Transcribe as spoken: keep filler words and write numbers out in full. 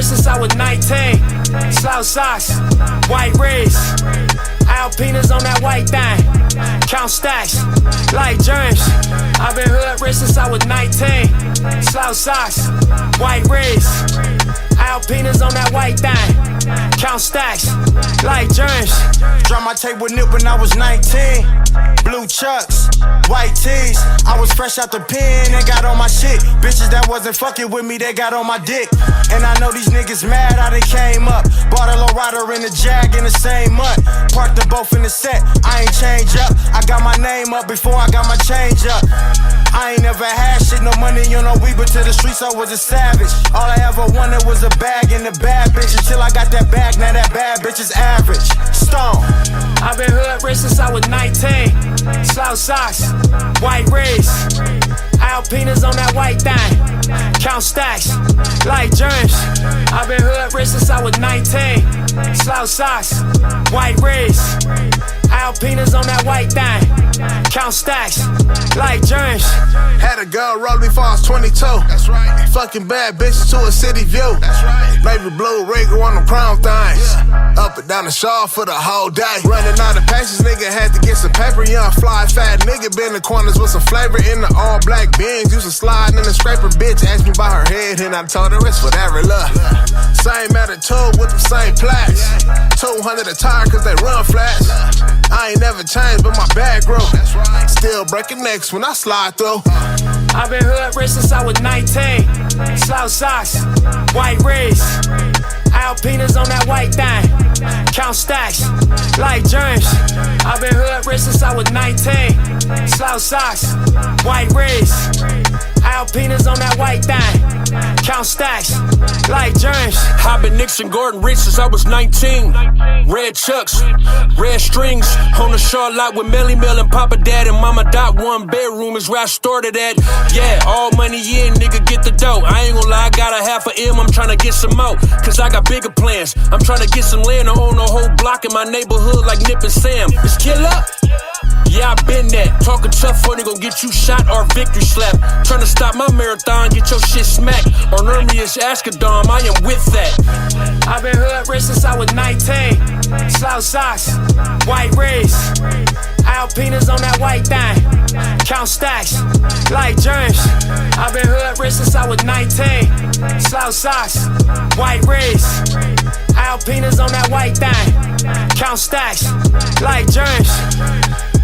wrist since I was nineteen. Slouch socks, white wrist, Alpinas on that white thing. Count stacks, like germs. I've been hood rich since I was nineteen. Slouch socks, white wrist, Alpinas on that white thing. Count stacks, like germs. Drop my tape with Nip when I was nineteen. Blue chucks, white tees. I was fresh out the pen and got on my shit. Bitches that wasn't fucking with me, they got on my dick. And I know these niggas mad, I done came up. Bought a low rider in the Jag in the same month. Parked them both in the set, I ain't change up. I got my name up before I got my change up. I ain't never had shit, no money on no weed, but to the streets I was a savage. All I ever wanted was a bag and a bad bitch. Until I got that bag, now that bad bitch is average. Stone. I've been hood rich since I was nineteen. Slouch socks, white wrist, Alpinas on that white thing. Count stacks, like germs. I've been hood rich since I was nineteen. Slouch socks, white wrist, Alpinas on that white thing. Count stacks, like germs. Had a girl roll before I was twenty-two. That's right. Fucking bad bitches to a city view. That's right. Navy blue Regal on them crown things. Yeah. Up and down the shawl for the whole day. Running out of patience, nigga had to get some paper. Young fly fat nigga been in the corners with some flavor in the all black beans. Used to slide in the scraper. Bitch asked me about her head and I told her it's whatever. Look, same attitude with the same plaques. two hundred a tire cause they run flats. I ain't never changed but my bag grew. Still breaking necks when I slide through. I've been hood rich since I was nineteen. Slouch socks, white wrist, Alpinas on that white thing. Count stacks, like germs. I've been hood rich since I was nineteen. Slouch socks, white wrist, Alpinas on that white thing. Count stacks, like germs. I've been Nixon Gordon rich since I was nineteen. Red chucks, red strings. On the Charlotte with Melly Mel and Papa Dad and Mama Dot. One bedroom is where I started at. Yeah, all money in, nigga, get the dough. I ain't gon' lie, I got a half a M, I'm tryna get some more. Cause I got bigger plans. I'm tryna get some land and own a whole block in my neighborhood like Nip and Sam. It's killer. Yeah, I been that. Talking tough funny gon' get you shot or victory slap. Tryna stop my marathon, get your shit smacked. Or Ermias Ashkadam, I am with that. I've been hood rich since I was nineteen. Slouch socks, white wrist, Alpinas on that white thing. Count stacks, like germs. I've been hood rich since I was nineteen. Slouch socks, white wrist, Alpinas on that white thing. Count stacks, like germs.